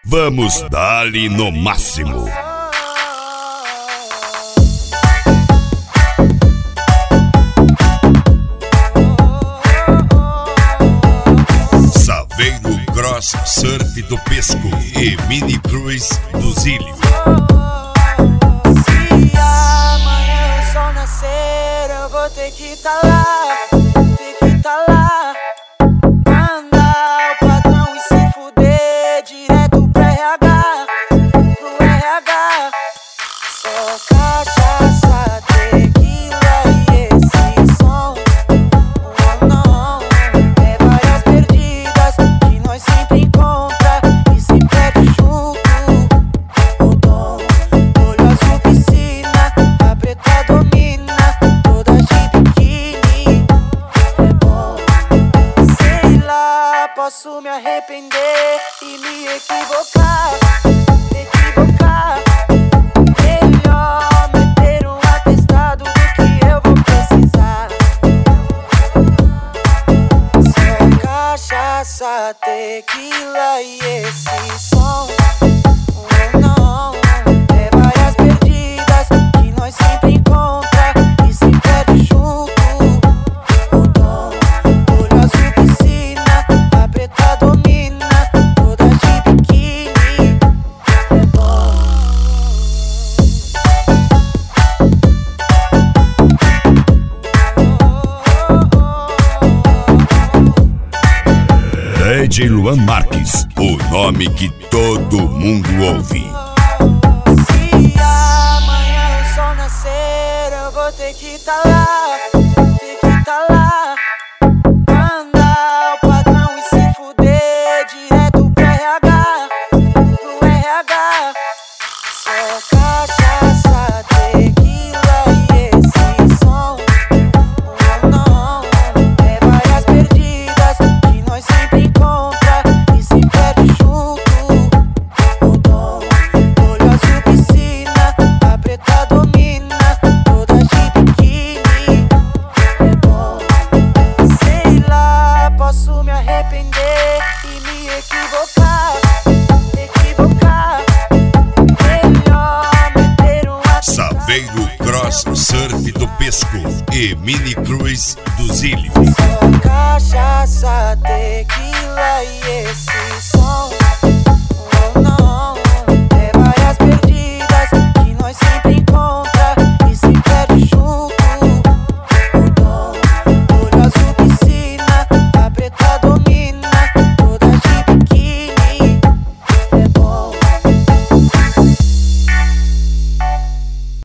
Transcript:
Vamos dar-lhe no máximo. Saveiro Cross Surf do Pesco e Mini Cruise do Zílio. Se amanhã o sol nascer, eu vou ter que tá lá, ter que tá lá. Mandar o patrão e se fuder direto pro RH, pro RH. Só cachaça, tequila e esse som. Oh não, é várias perdidas que nós sempre encontra e se perde junto. O dom, olho azul piscina, a preta domina, toda de biquíni. É bom, sei lá, posso me arrepender e me equivocar, equivocar. Melhor meter um atestado do que eu vou precisar. Só cachaça, tequila e esse som. Oh não, é várias perdidas que nós sempre encontra e se perde junto. O dom, olho azul piscina, a preta domina, toda de biquíni. É bom. DJ Luan Marques, o nome que todo mundo ouve. Se amanhã o sol nascer, eu vou ter que tá lá, ter que tá lá. Mandar o patrão e se fuder direto pro RH, pro RH. Só cachaça, tequila e esse som. Oh não, é várias perdidas que nós sempre encontra e se perde junto. O dom, olho azul piscina, a preta domina, toda de biquíni. É bom, sei lá, posso me arrepender e me equivocar, equivocar. Melhor meter um atestado. Saveiro Cross Surf do Pesco e Mini Cruise do Zílio. Só